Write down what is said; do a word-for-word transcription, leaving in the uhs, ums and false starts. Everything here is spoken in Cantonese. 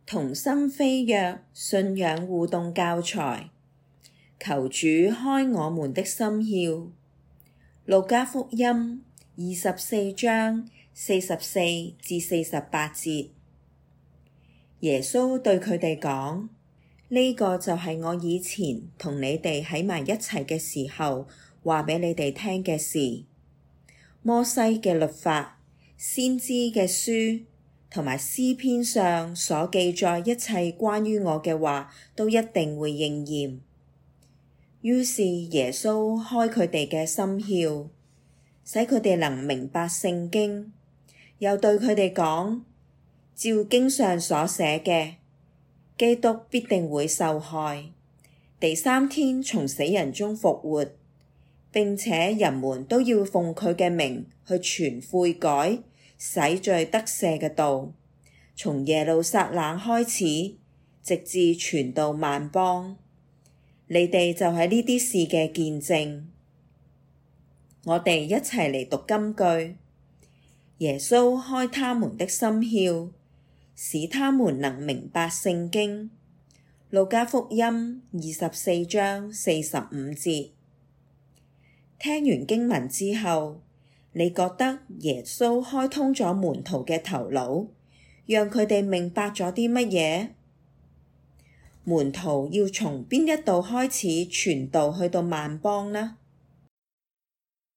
同心飛躍信仰互動教材，求主開我們的心竅。路加福音二十四章四十四至四十八節，耶穌對佢哋講：呢個就係我以前同你哋喺埋一齊嘅時候話俾你哋聽嘅事。摩西嘅律法、先知嘅書同埋詩篇上所記載一切關於我嘅話，都一定會應驗。於是耶穌開佢哋嘅心竅，使佢哋能明白聖經，又對佢哋講：照經上所寫嘅，基督必定會受害，第三天從死人中復活，並且人們都要奉佢嘅名去傳悔改、洗罪得赦嘅道，從耶路撒冷開始，直至傳到萬邦。你哋就係呢啲事嘅見證。我哋一齊嚟讀金句。耶穌開他們的心竅，使他們能明白聖經。路加福音二十四章四十五節。聽完經文之後，你覺得耶穌開通咗門徒嘅頭腦，讓佢哋明白咗啲乜嘢？門徒要從邊一度開始傳道去到萬邦呢？